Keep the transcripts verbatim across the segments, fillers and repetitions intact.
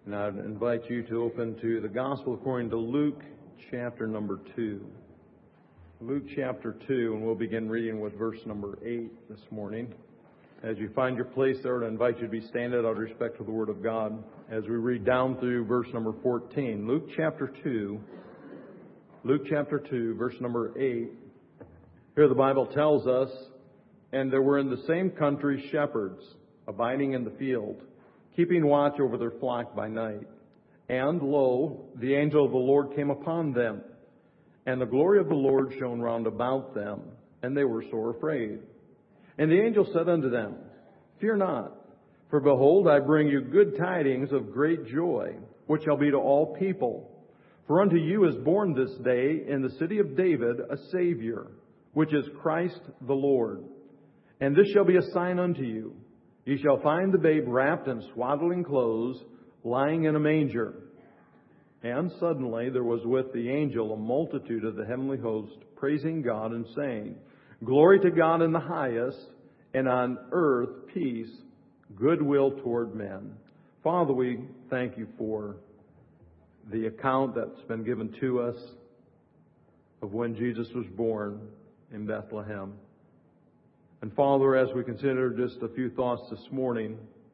And I'd invite you to open to the Gospel according to Luke chapter number two. Luke chapter two, and we'll begin reading with verse number eight this morning. As you find your place there, I'd invite you to be standing out of respect to the Word of God as we read down through verse number fourteen. Luke chapter two, Luke chapter two, verse number eight. Here the Bible tells us, "And there were in the same country shepherds, abiding in the field, keeping watch over their flock by night. And, lo, the angel of the Lord came upon them, and the glory of the Lord shone round about them, and they were sore afraid. And the angel said unto them, Fear not, for behold, I bring you good tidings of great joy, which shall be to all people. For unto you is born this day in the city of David a Savior, which is Christ the Lord. And this shall be a sign unto you. Ye shall find the babe wrapped in swaddling clothes, lying in a manger." And suddenly there was with the angel a multitude of the heavenly host, praising God and saying, "Glory to God in the highest, and on earth peace, goodwill toward men." Father, we thank you for the account that's been given to us of when Jesus was born in Bethlehem. And Father, as we consider just a few thoughts this morning,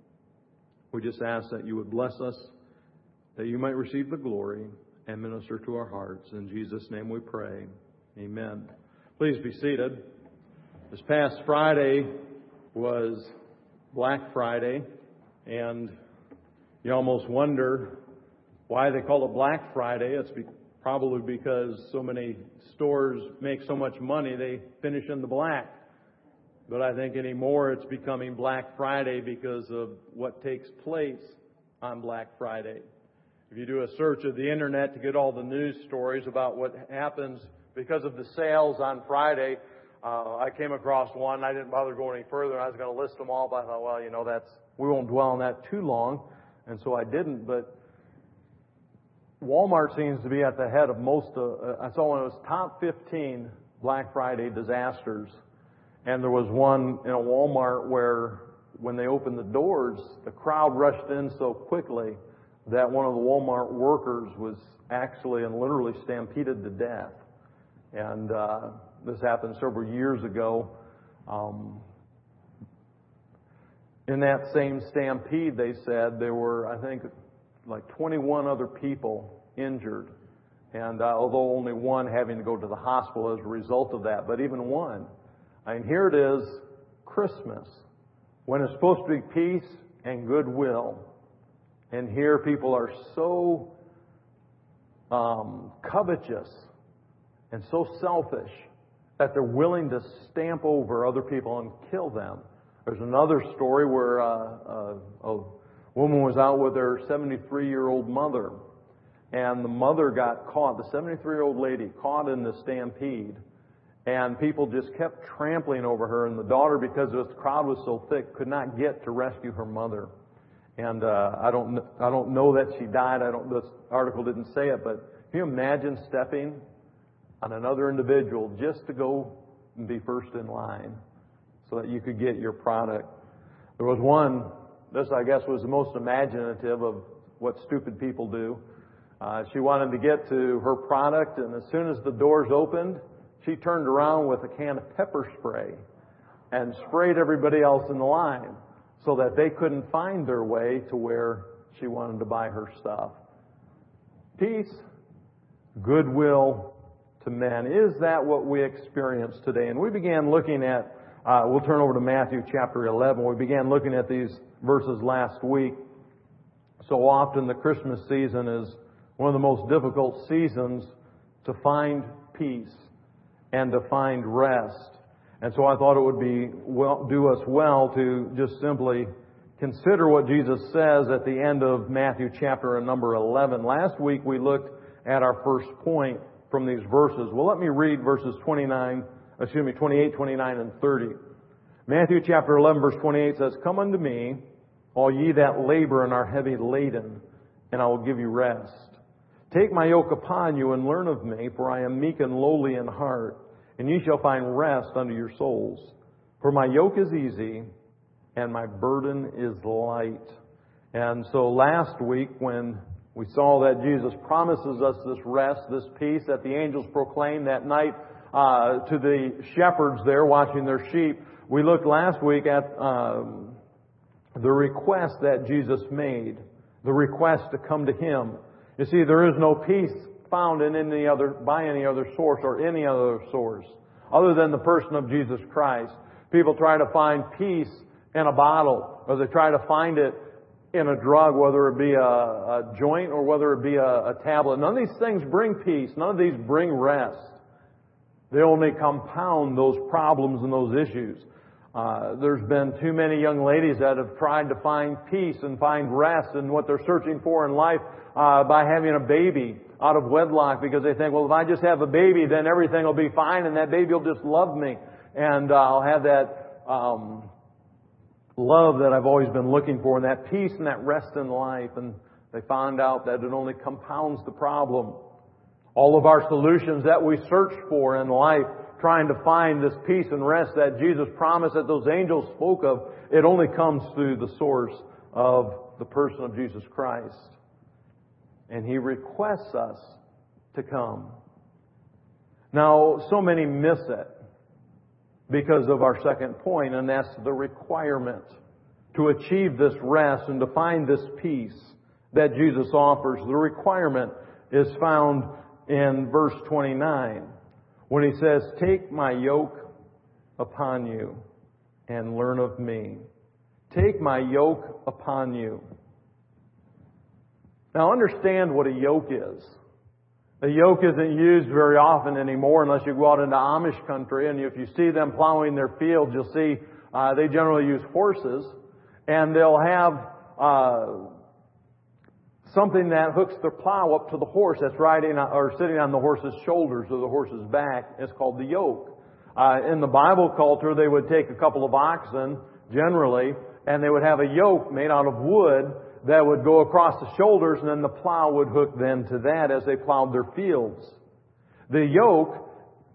we just ask that you would bless us, that you might receive the glory and minister to our hearts. In Jesus' name we pray. Amen. Please be seated. This past Friday was Black Friday, and you almost wonder why they call it Black Friday. It's be- probably because so many stores make so much money they finish in the black. But I think anymore it's becoming Black Friday because of what takes place on Black Friday. If you do a search of the internet to get all the news stories about what happens because of the sales on Friday, uh, I came across one. I didn't bother going any further. I was going to list them all, but I thought, well, you know, that's we won't dwell on that too long, and so I didn't. But Walmart seems to be at the head of most of. Uh, I saw one of those top fifteen Black Friday disasters. And there was one in a Walmart where when they opened the doors, the crowd rushed in so quickly that one of the Walmart workers was actually and literally stampeded to death. And uh, this happened several years ago. Um, in that same stampede, they said there were, I think, like twenty-one other people injured. And uh, although only one having to go to the hospital as a result of that, but even one. And here it is, Christmas, when it's supposed to be peace and goodwill. And here people are so um, covetous and so selfish that they're willing to stamp over other people and kill them. There's another story where uh, a, a woman was out with her seventy-three-year-old mother. And the mother got caught, the seventy-three-year-old lady, caught in the stampede. And people just kept trampling over her. And the daughter, because the crowd was so thick, could not get to rescue her mother. And uh, I don't, I don't know that she died. I don't. This article didn't say it, but can you imagine stepping on another individual just to go and be first in line so that you could get your product? There was one. This, I guess, was the most imaginative of what stupid people do. Uh, she wanted to get to her product, and as soon as the doors opened, she turned around with a can of pepper spray and sprayed everybody else in the line so that they couldn't find their way to where she wanted to buy her stuff. Peace, goodwill to men. Is that what we experience today? And we began looking at, uh, we'll turn over to Matthew chapter eleven. We began looking at these verses last week. So often the Christmas season is one of the most difficult seasons to find peace and to find rest. And so I thought it would be well, do us well to just simply consider what Jesus says at the end of Matthew chapter number eleven. Last week we looked at our first point from these verses. Well, let me read verses twenty-nine, excuse me, twenty-eight, twenty-nine, and thirty. Matthew chapter eleven verse twenty-eight says, "Come unto me, all ye that labor and are heavy laden, and I will give you rest. Take my yoke upon you and learn of me, for I am meek and lowly in heart, and ye shall find rest unto your souls. For my yoke is easy, and my burden is light." And so last week when we saw that Jesus promises us this rest, this peace that the angels proclaimed that night uh, to the shepherds there watching their sheep, we looked last week at um, the request that Jesus made, the request to come to Him. You see, there is no peace found in any other, by any other source or any other source other than the person of Jesus Christ. People try to find peace in a bottle, or they try to find it in a drug, whether it be a, a joint or whether it be a, a tablet. None of these things bring peace. None of these bring rest. They only compound those problems and those issues. Uh, there's been too many young ladies that have tried to find peace and find rest in what they're searching for in life uh, by having a baby out of wedlock, because they think, well, if I just have a baby, then everything will be fine and that baby will just love me. And uh, I'll have that um, love that I've always been looking for, and that peace and that rest in life. And they found out that it only compounds the problem. All of our solutions that we search for in life, trying to find this peace and rest that Jesus promised, that those angels spoke of, it only comes through the source of the person of Jesus Christ. And He requests us to come. Now, so many miss it because of our second point, and that's the requirement to achieve this rest and to find this peace that Jesus offers. The requirement is found in verse twenty-nine, when He says, "Take my yoke upon you and learn of me." Take my yoke upon you. Now understand what a yoke is. A yoke isn't used very often anymore unless you go out into Amish country, and if you see them plowing their fields, you'll see uh, they generally use horses, and they'll have uh, something that hooks their plow up to the horse that's riding or sitting on the horse's shoulders or the horse's back. It's called the yoke. Uh, in the Bible culture, they would take a couple of oxen, generally, and they would have a yoke made out of wood that would go across the shoulders, and then the plow would hook then to that as they plowed their fields. The yoke,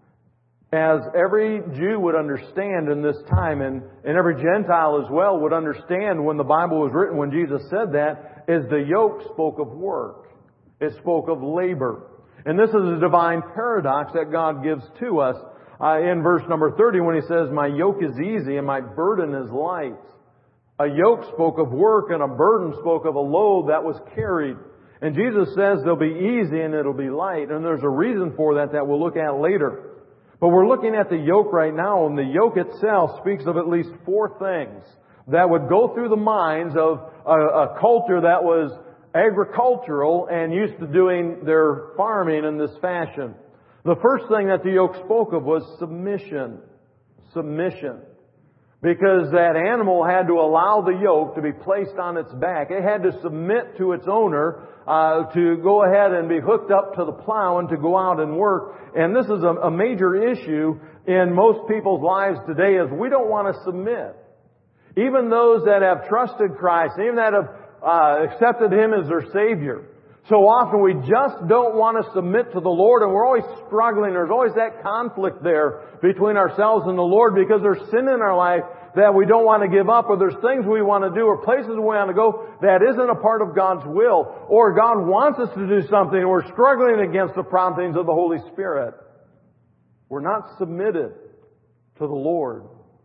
as every Jew would understand in this time, and, and every Gentile as well would understand when the Bible was written, when Jesus said that, is the yoke spoke of work. It spoke of labor. And this is a divine paradox that God gives to us uh, in verse number thirty when He says, "My yoke is easy and my burden is light." A yoke spoke of work, and a burden spoke of a load that was carried. And Jesus says they'll be easy and it'll be light. And there's a reason for that that we'll look at later. But we're looking at the yoke right now, and the yoke itself speaks of at least four things that would go through the minds of a, a culture that was agricultural and used to doing their farming in this fashion. The first thing that the yoke spoke of was submission. Submission. Because that animal had to allow the yoke to be placed on its back. It had to submit to its owner uh, to go ahead and be hooked up to the plow and to go out and work. And this is a, a major issue in most people's lives today, is we don't want to submit. Even those that have trusted Christ, even that have uh, accepted Him as their Savior. So often we just don't want to submit to the Lord, and we're always struggling. There's always that conflict there between ourselves and the Lord, because there's sin in our life that we don't want to give up, or there's things we want to do, or places we want to go that isn't a part of God's will, or God wants us to do something, and we're struggling against the promptings of the Holy Spirit. We're not submitted to the Lord.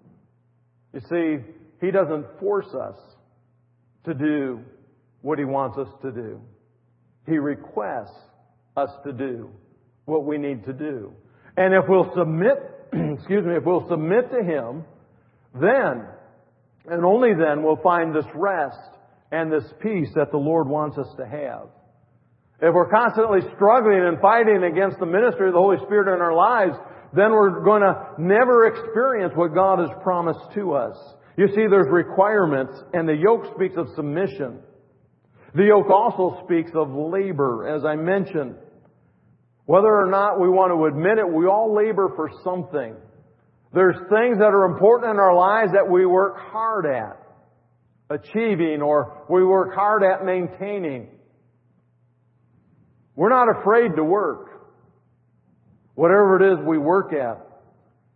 You see, He doesn't force us to do what He wants us to do. He requests us to do what we need to do. And if we'll submit, excuse me, if we'll submit to Him, then, and only then, we'll find this rest and this peace that the Lord wants us to have. If we're constantly struggling and fighting against the ministry of the Holy Spirit in our lives, then we're going to never experience what God has promised to us. You see, there's requirements, and the yoke speaks of submission. The yoke also speaks of labor, as I mentioned. Whether or not we want to admit it, we all labor for something. There's things that are important in our lives that we work hard at achieving, or we work hard at maintaining. We're not afraid to work. Whatever it is we work at.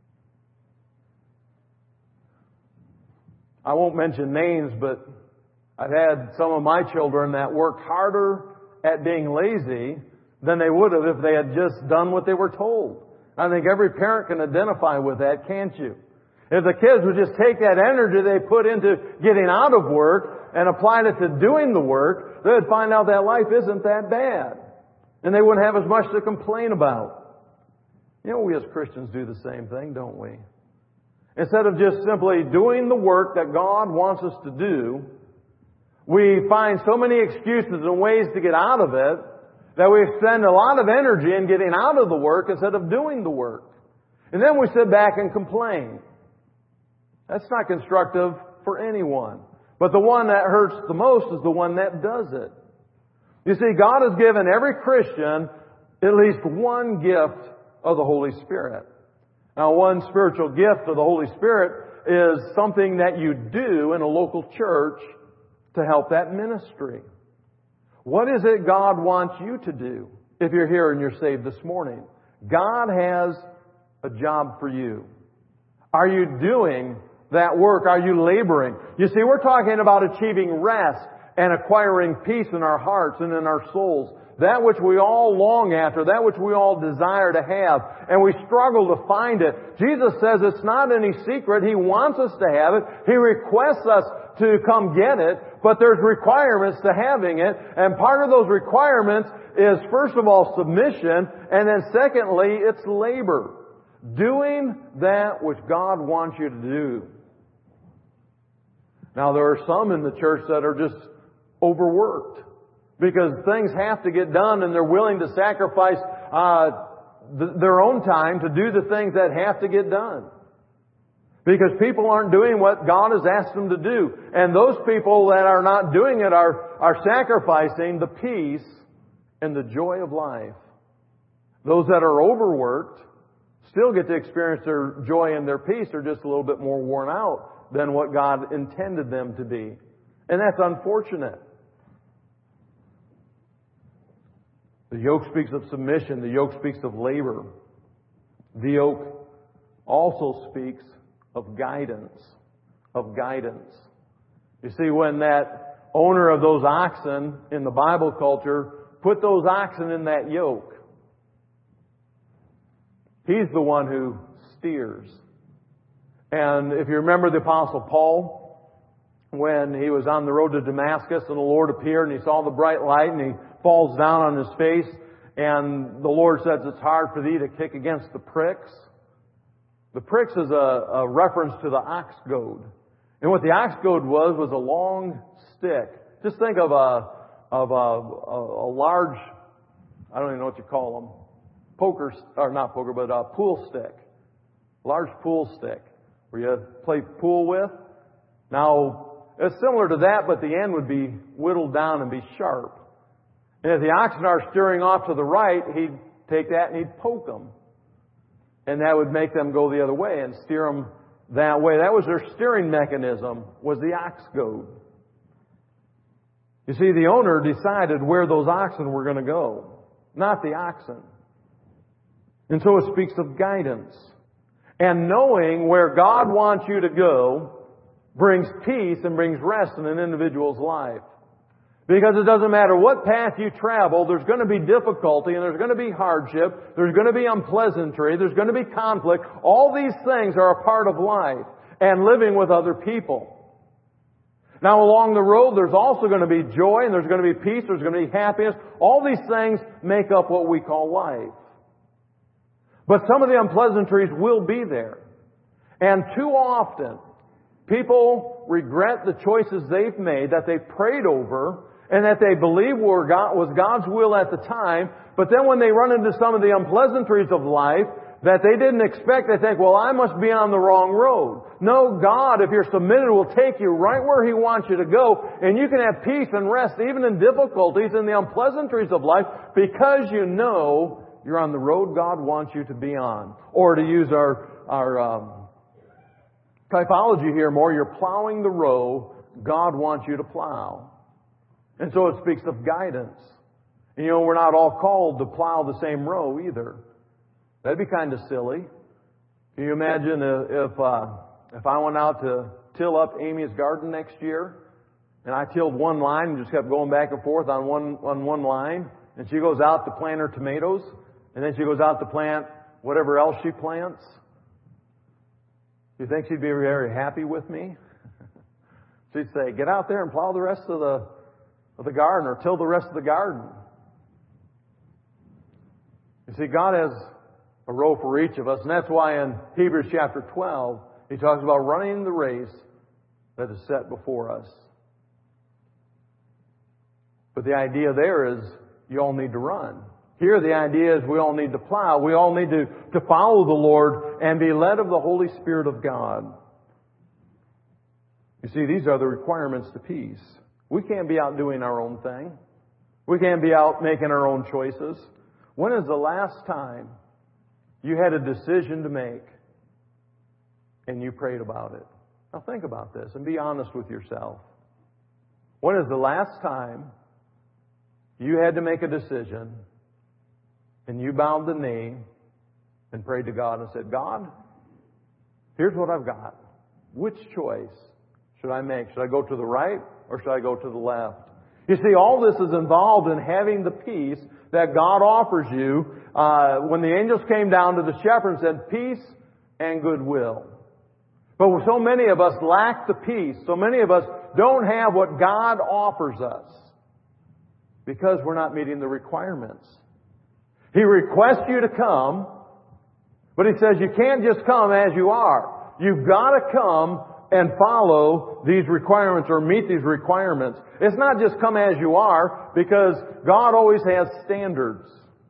I won't mention names, but I've had some of my children that worked harder at being lazy than they would have if they had just done what they were told. I think every parent can identify with that, can't you? If the kids would just take that energy they put into getting out of work and apply it to doing the work, they would find out that life isn't that bad. And they wouldn't have as much to complain about. You know, we as Christians do the same thing, don't we? Instead of just simply doing the work that God wants us to do, we find so many excuses and ways to get out of it that we spend a lot of energy in getting out of the work instead of doing the work. And then we sit back and complain. That's not constructive for anyone. But the one that hurts the most is the one that does it. You see, God has given every Christian at least one gift of the Holy Spirit. Now, one spiritual gift of the Holy Spirit is something that you do in a local church to help that ministry. What is it God wants you to do if you're here and you're saved this morning? God has a job for you. Are you doing that work? Are you laboring? You see, we're talking about achieving rest and acquiring peace in our hearts and in our souls. That which we all long after, that which we all desire to have, and we struggle to find it. Jesus says it's not any secret. He wants us to have it. He requests us to come get it, but there's requirements to having it, and part of those requirements is, first of all, submission, and then secondly, it's labor. Doing that which God wants you to do. Now, there are some in the church that are just overworked because things have to get done and they're willing to sacrifice uh, th- their own time to do the things that have to get done. Because people aren't doing what God has asked them to do. And those people that are not doing it are, are sacrificing the peace and the joy of life. Those that are overworked still get to experience their joy and their peace. They're just a little bit more worn out than what God intended them to be. And that's unfortunate. The yoke speaks of submission. The yoke speaks of labor. The yoke also speaks of guidance. Of guidance. You see, when that owner of those oxen in the Bible culture put those oxen in that yoke, he's the one who steers. And if you remember the Apostle Paul, when he was on the road to Damascus and the Lord appeared and he saw the bright light and he falls down on his face and the Lord says, it's hard for thee to kick against the pricks. The pricks is a, a reference to the ox goad. And what the ox goad was, was a long stick. Just think of a, of a, a, a large, I don't even know what you call them, poker, or not poker, but a pool stick. Large pool stick where you play pool with. Now, it's similar to that, but the end would be whittled down and be sharp. And if the oxen are steering off to the right, he'd take that and he'd poke them. And that would make them go the other way and steer them that way. That was their steering mechanism, was the ox goad. You see, the owner decided where those oxen were going to go, not the oxen. And so it speaks of guidance. And knowing where God wants you to go brings peace and brings rest in an individual's life. Because it doesn't matter what path you travel, there's going to be difficulty and there's going to be hardship, there's going to be unpleasantry, there's going to be conflict. All these things are a part of life and living with other people. Now along the road, there's also going to be joy and there's going to be peace, there's going to be happiness. All these things make up what we call life. But some of the unpleasantries will be there. And too often, people regret the choices they've made, that they prayed over, and that they believe were God, was God's will at the time. But then when they run into some of the unpleasantries of life that they didn't expect, they think, well, I must be on the wrong road. No, God, if you're submitted, will take you right where He wants you to go. And you can have peace and rest even in difficulties and the unpleasantries of life because you know you're on the road God wants you to be on. Or to use our, our um, typology here more, you're plowing the row God wants you to plow. And so it speaks of guidance. And you know, we're not all called to plow the same row either. That'd be kind of silly. Can you imagine if uh, if I went out to till up Amy's garden next year And I tilled one line and just kept going back and forth on one, on one line. And she goes out to plant her tomatoes. And then she goes out to plant whatever else she plants. You think she'd be very happy with me? She'd say, get out there and plow the rest of the, of the garden, or till the rest of the garden. You see, God has a role for each of us, and that's why in Hebrews chapter twelve, He talks about running the race that is set before us. But the idea there is you all need to run. Here the idea is we all need to plow. We all need to, to follow the Lord and be led of the Holy Spirit of God. You see, these are the requirements to peace. We can't be out doing our own thing. We can't be out making our own choices. When is the last time you had a decision to make and you prayed about it? Now think about this and be honest with yourself. When is the last time you had to make a decision and you bowed the knee and prayed to God and said, God, here's what I've got. Which choice should I make? Should I go to the right or should I go to the left? You see, all this is involved in having the peace that God offers you. Uh, when the angels came down to the shepherd and said, peace and goodwill. But so many of us lack the peace. So many of us don't have what God offers us because we're not meeting the requirements. He requests you to come, but He says you can't just come as you are. You've got to come and follow these requirements or meet these requirements. It's not just come as you are, because God always has standards.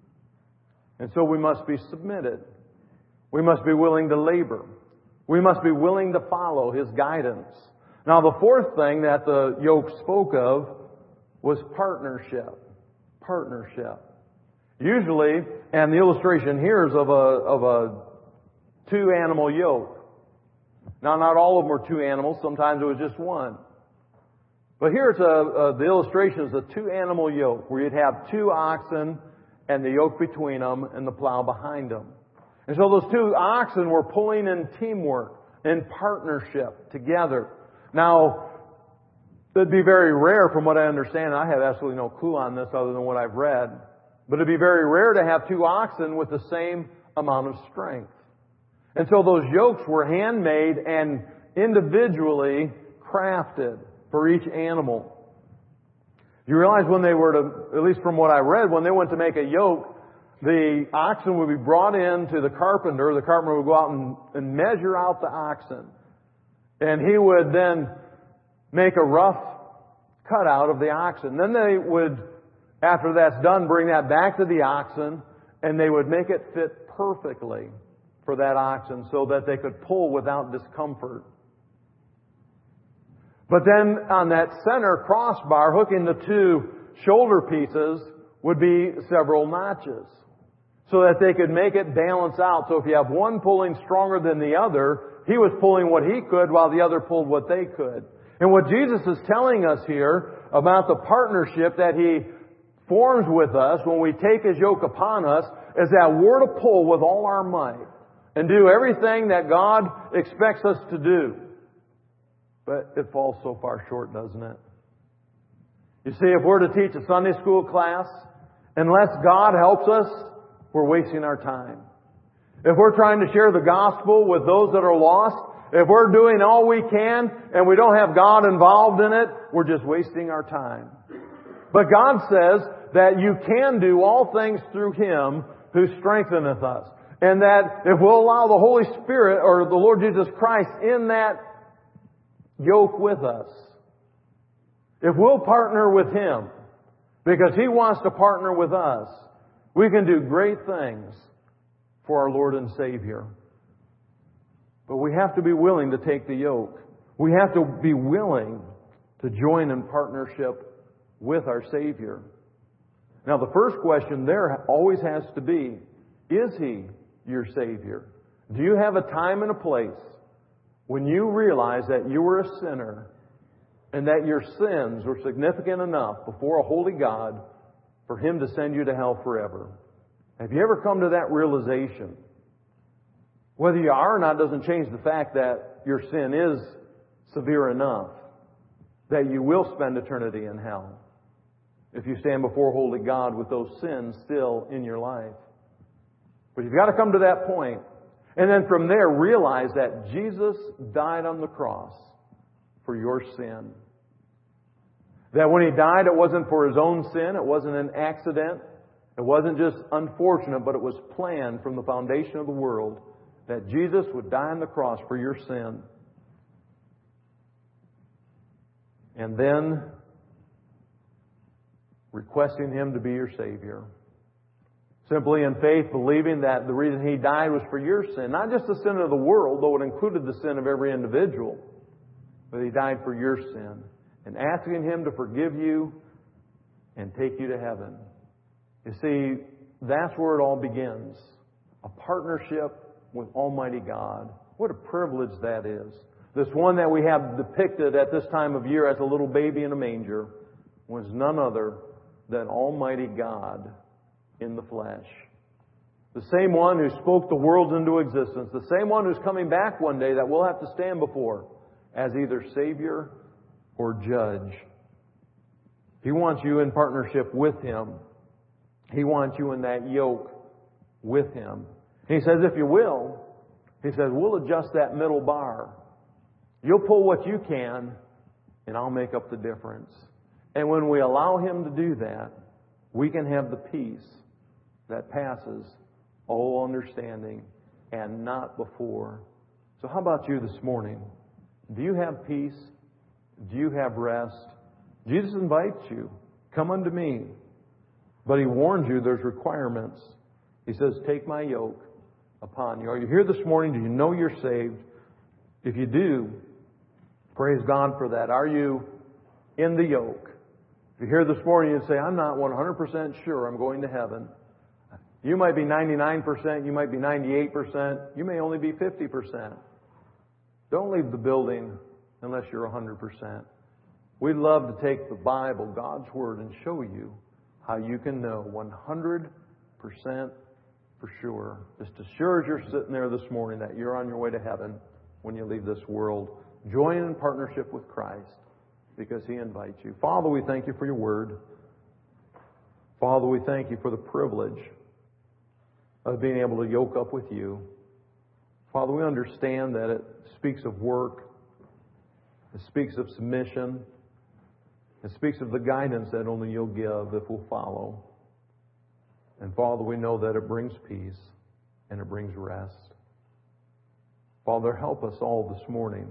And so we must be submitted. We must be willing to labor. We must be willing to follow His guidance. Now the fourth thing that the yoke spoke of was partnership. Partnership. Usually, and the illustration here is of a, of a two animal yoke. Now, not all of them were two animals. Sometimes it was just one. But here it's a, a, the illustration is a two-animal yoke, where you'd have two oxen and the yoke between them and the plow behind them. And so those two oxen were pulling in teamwork, in partnership, together. Now, it'd be very rare, from what I understand, and I have absolutely no clue on this other than what I've read, but it'd be very rare to have two oxen with the same amount of strength. And so those yokes were handmade and individually crafted for each animal. You realize when they were to, at least from what I read, when they went to make a yoke, the oxen would be brought in to the carpenter. The carpenter would go out and, and measure out the oxen. And he would then make a rough cutout of the oxen. Then they would, after that's done, bring that back to the oxen, and they would make it fit perfectly for that oxen so that they could pull without discomfort. But then on that center crossbar, hooking the two shoulder pieces, would be several notches so that they could make it balance out. So if you have one pulling stronger than the other, he was pulling what he could while the other pulled what they could. And what Jesus is telling us here about the partnership that He forms with us when we take His yoke upon us is that we're to pull with all our might and do everything that God expects us to do. But it falls so far short, doesn't it? You see, if we're to teach a Sunday school class, unless God helps us, we're wasting our time. If we're trying to share the gospel with those that are lost, if we're doing all we can and we don't have God involved in it, we're just wasting our time. But God says that you can do all things through Him who strengtheneth us. And that if we'll allow the Holy Spirit or the Lord Jesus Christ in that yoke with us, if we'll partner with Him, because He wants to partner with us, we can do great things for our Lord and Savior. But we have to be willing to take the yoke. We have to be willing to join in partnership with our Savior. Now the first question there always has to be, is He your Savior? Do you have a time and a place when you realize that you were a sinner and that your sins were significant enough before a holy God for Him to send you to hell forever? Have you ever come to that realization? Whether you are or not doesn't change the fact that your sin is severe enough. that you will spend eternity in hell if you stand before holy God with those sins still in your life. But you've got to come to that point. And then from there, realize that Jesus died on the cross for your sin. That when He died, it wasn't for His own sin. It wasn't an accident. It wasn't just unfortunate, but it was planned from the foundation of the world that Jesus would die on the cross for your sin. And then requesting Him to be your Savior. Simply in faith, believing that the reason He died was for your sin. Not just the sin of the world, though it included the sin of every individual. But He died for your sin. And asking Him to forgive you and take you to heaven. You see, that's where it all begins. A partnership with Almighty God. What a privilege that is. This one that we have depicted at this time of year as a little baby in a manger was none other than Almighty God in the flesh. The same one who spoke the worlds into existence. The same one who's coming back one day that we'll have to stand before as either Savior or Judge. He wants you in partnership with Him. He wants you in that yoke with Him. He says, if you will, He says, we'll adjust that middle bar. You'll pull what you can, and I'll make up the difference. And when we allow Him to do that, we can have the peace that passes all understanding and not before. So how about you this morning? Do you have peace? Do you have rest? Jesus invites you. Come unto me. But He warns you there's requirements. He says, take my yoke upon you. Are you here this morning? Do you know you're saved? If you do, praise God for that. Are you in the yoke? If you're here this morning and say, I'm not one hundred percent sure I'm going to heaven. You might be ninety-nine percent. You might be ninety-eight percent. You may only be fifty percent. Don't leave the building unless you're one hundred percent. We'd love to take the Bible, God's Word, and show you how you can know one hundred percent for sure. Just as sure as you're sitting there this morning that you're on your way to heaven when you leave this world. Join in partnership with Christ because He invites you. Father, we thank You for Your Word. Father, we thank You for the privilege of being able to yoke up with You. Father, we understand that it speaks of work. It speaks of submission. It speaks of the guidance that only You'll give if we'll follow. And Father, we know that it brings peace and it brings rest. Father, help us all this morning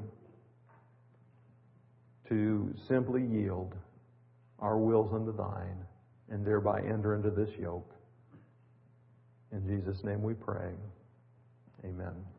to simply yield our wills unto Thine and thereby enter into this yoke. In Jesus' name we pray. Amen.